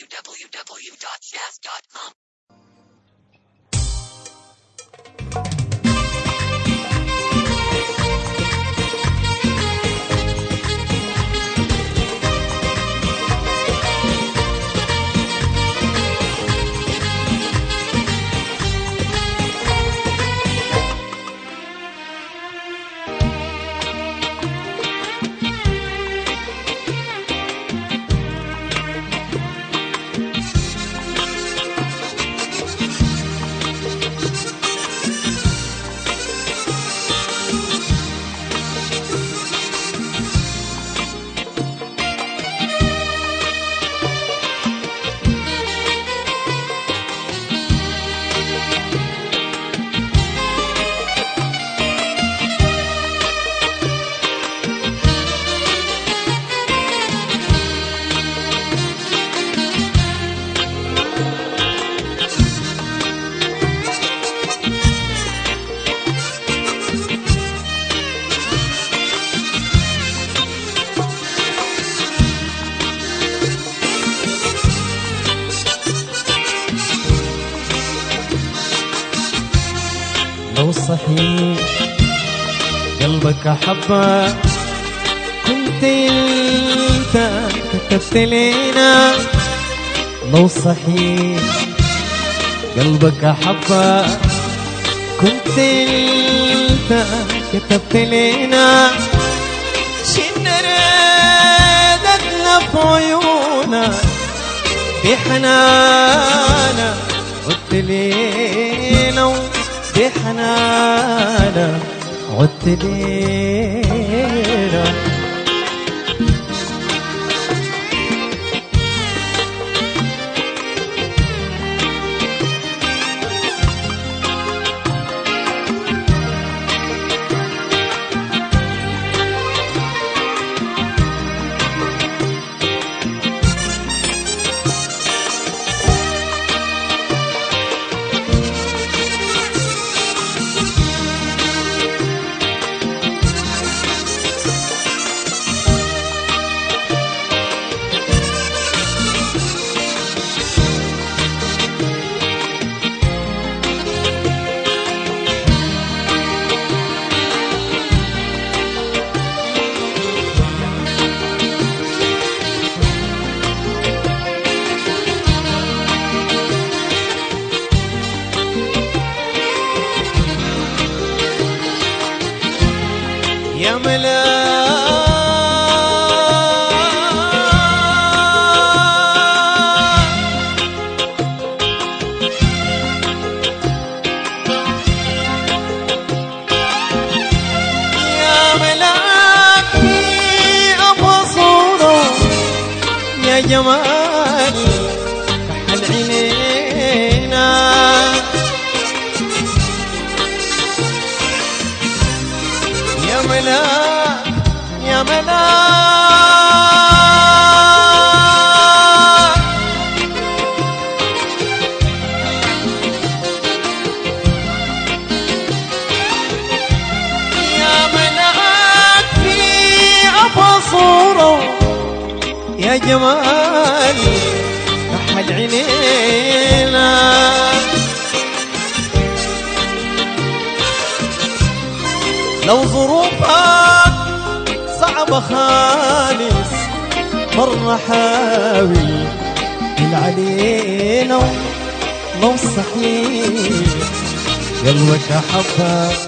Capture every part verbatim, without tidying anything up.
w w dot jazz dot com. لو صحيح قلبك أحبه كنت انت كتبت لينا. لو صحيح قلبك أحبه كنت انت كتبت لينا. شن ردتنا في عيونك بحنانك عدت لينا بحنانك عدت لينا. يا ملاك يا ملاك في أبصاره يا جمال كحل عينينا. يا ملاك يا ملاك يا ملاك في أبصاره يا جمال كحل عينينا. لو ظروفك صعبة خالص مرة حاول قل علينا. لو صحيح قلبك أحبك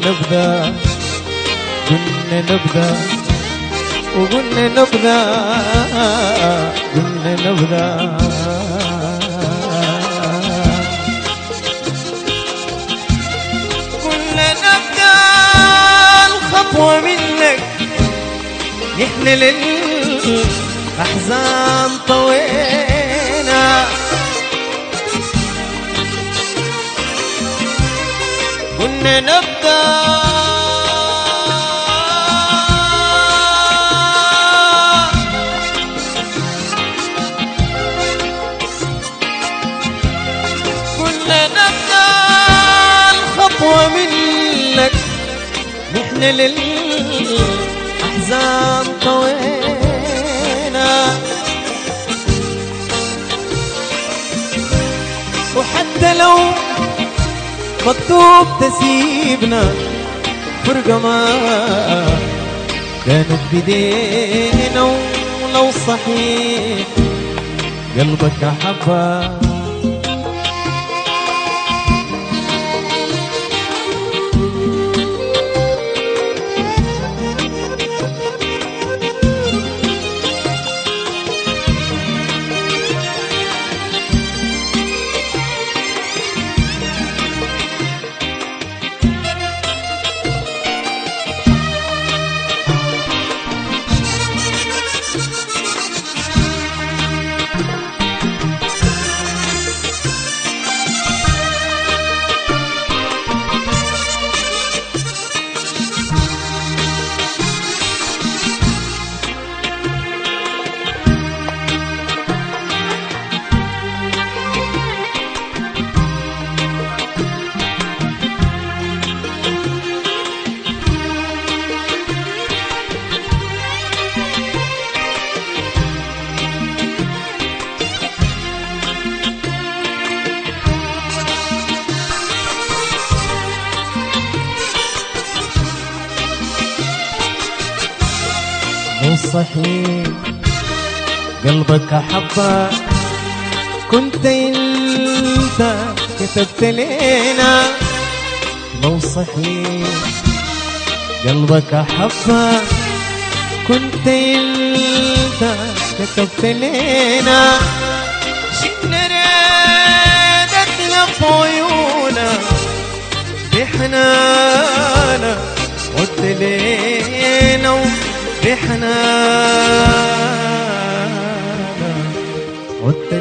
نبدأ قلنا نبدأ وقلنا نبدأ قلنا نبدأ قلنا نبدأ الخطوة منك نحن للأحزان طوينا قلنا نبدأ قلنا نبدأ الخطوة منك نحن للأحزان طوينا وحتى لو مكتوب تسيبنا فرقة ما كانت بدينا ولو صحيح قلبك أحبها صحيح قلبك أحبه كنت انت كتبت لينا لو صحيح قلبك أحبه كنت انت كتبت لينا شئنا ريدتنا في عيونا بحنانا قلت لينا بحنانا عدت